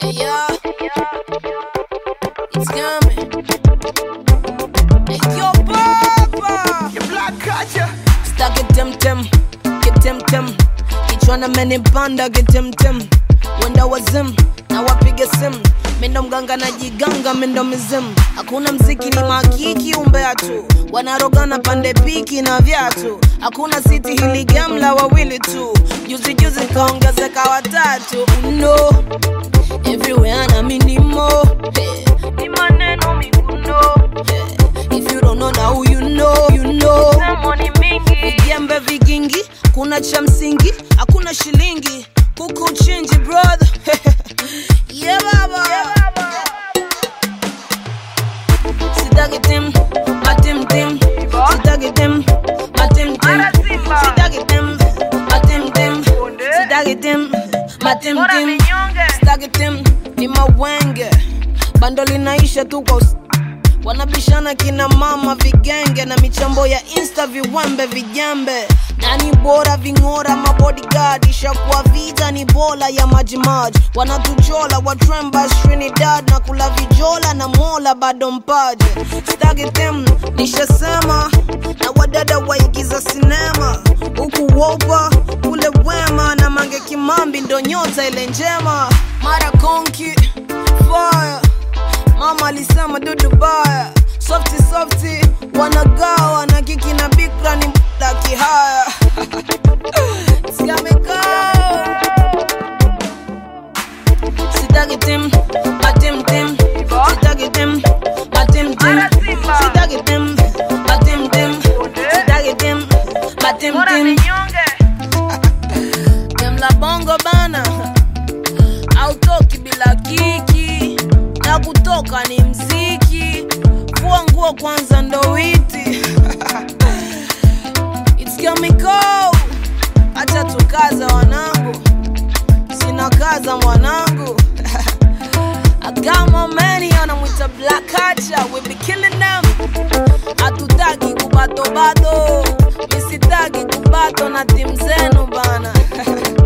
Yeah, it's coming. Hey, yo, Papa. Your black culture. Stuck it get tem. Kichwana menipanda get tem. Wenda wazim, na wapige sim. Mendo mganga na jiganga, mendo mizimu. Hakuna mziki ni makiki umbea tu. Wanarogana pande piki na viatu. Hakuna city hili gamla wawili tu. Juzi kaongezeka watatu. No, everywhere na minimo. Ni maneno miguno. If you don't know now you know. Money mingi. Vigembe vigingi, kuna cha msingi, hakuna shilingi. Kuku chinji brother. Yeah baba. Sitagitim, matim. Sitagitim, matim. Sitagitim, matim. Sitagitim, ni mawenge. Bando linaisha tu kwa wanabishana kina mama vigenge na michambo ya insta viwembe vijembe. Nani bora vingora mabodyguard ishakuwa vita ni bola ya majimaji. Wanatuchola watremba Trinidad na kula vijola na mola bado mpaje. Stagitem nishasema na wadada waigiza sinema. Huku wopa ule wema na Mange Kimambi ndo nyota ile njema. Mara konki fire mama alisema dudu baya. Softy wanagawa na kiki na bikra ni mdaki haya. It's got me go. Sitagitim, matim. Sitagitim, matim. Sitagitim, matim. Demla bongo bana. Autoki bila kiki. Na kutoka ni mziki. Fua nguo kwanza ndo witi. It's got me cold. Acha tukaza wanangu. Sina kaza mwanangu. I got my money on them with the black culture. We be killing them. Atutaki kubato. Misitaki kubato na team zenu bana.